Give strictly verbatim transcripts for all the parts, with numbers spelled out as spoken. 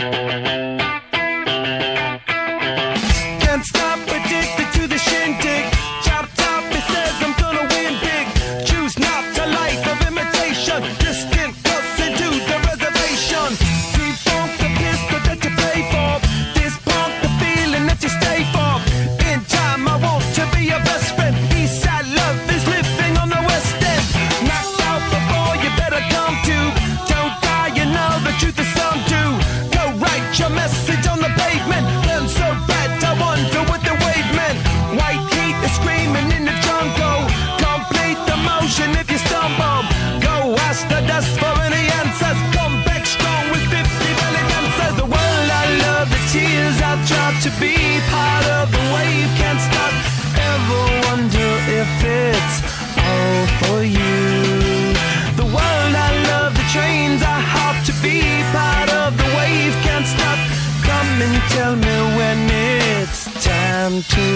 Can't stop, addicted to the shindig. Chop top, it says I'm gonna win big. Choose not to life of imitation. Distant cuts into the reservation. Defunct the pistol that you pay for. This punk the feeling that you stay for. In time I want to be your best friend. Eastside love is living on the west end. Knocked out before you better come to. Don't die, you know the truth is some do. Go write your message on the pavement. Burn so bad I wonder what the wave meant. White heat is screaming in the jungle. Complete the motion if you stumble. Go ask the dust for any answers. Come back strong with fifty belly dancers. The world I love, the tears I've tried to be part of the wave. Can't stop, ever wonder if it's all for you. The world I love, the trains I hop to be part of the wave. Can't stop, come and tell me when it's time to.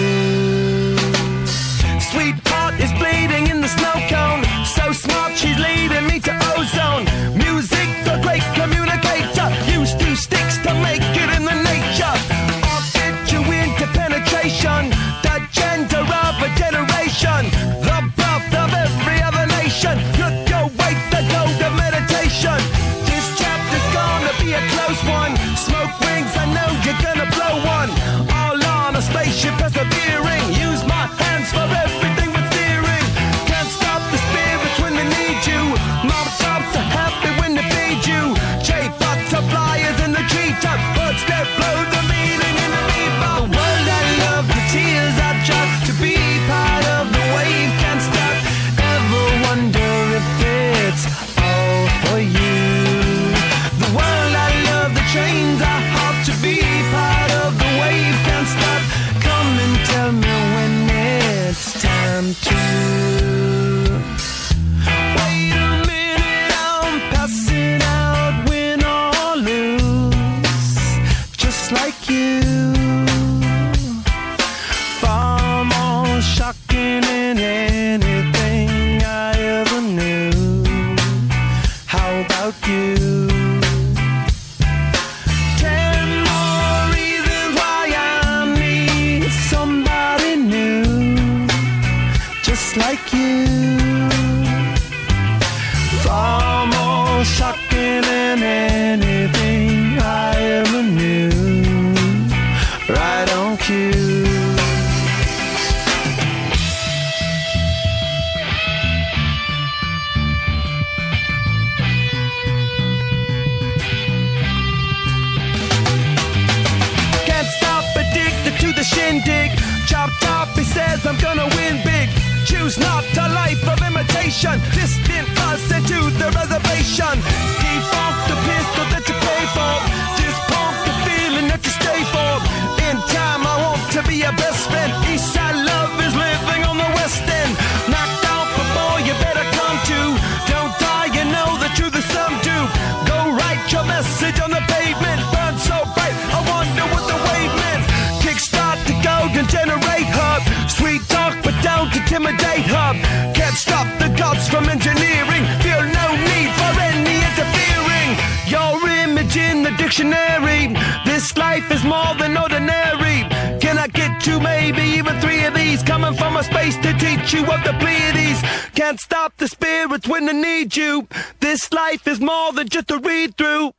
Sweetheart is bleeding in the snow cone. So smart, she's leading me to ozone. Music, the great communicator. Use two sticks to make it in the nature. I'll get you into penetration. The gender of a generation. The birth of every other nation. Look your way to go to meditation. This chapter's gonna be a close one. Smoke rings, I know you're gonna blow one. All on a spaceship persevering. Use my hands for everything but steering. Can't stop the spirits when they need you. Mob tops are happy when they feed you. J butterflies in the treetop. Birds that blow the meaning in the meatball. The world I love, the tears I drop to be part of the wave. Can't stop, ever wonder if it's all for you. The world I love, the trains I hop to be part of the wave. Can't stop, come and tell me when it's time to. Wait a minute, I'm passing out, win or lose, just like you. Far more shocking than anything I ever knew. How about you? Ten more reasons why I need somebody new, just like you. Far more shocking than anything I ever knew. Right on cue. Can't stop, addicted to the shindig. Chop top, he says I'm gonna win big. Choose not a life of imitation. Distant us into the reservation. Defunct the pistol that you pay for. Just pump the feeling that you stay for. In time I want to be your best friend. Eastside love is living on the west end. Knocked out before you better come to. Don't die, you know the truth is some do. Go write your message on the pavement. Burn so bright, I wonder what the wave meant. Kickstart the golden generate hub. Sweet talk but don't intimidate hub. Can't stop the gods from engineering. Feel no need for any interfering. Your image in the dictionary. This life is more than ordinary. Can I get two, maybe even three of these? Coming from a space to teach you of the Pleiades. Can't stop the spirits when they need you. This life is more than just a read through.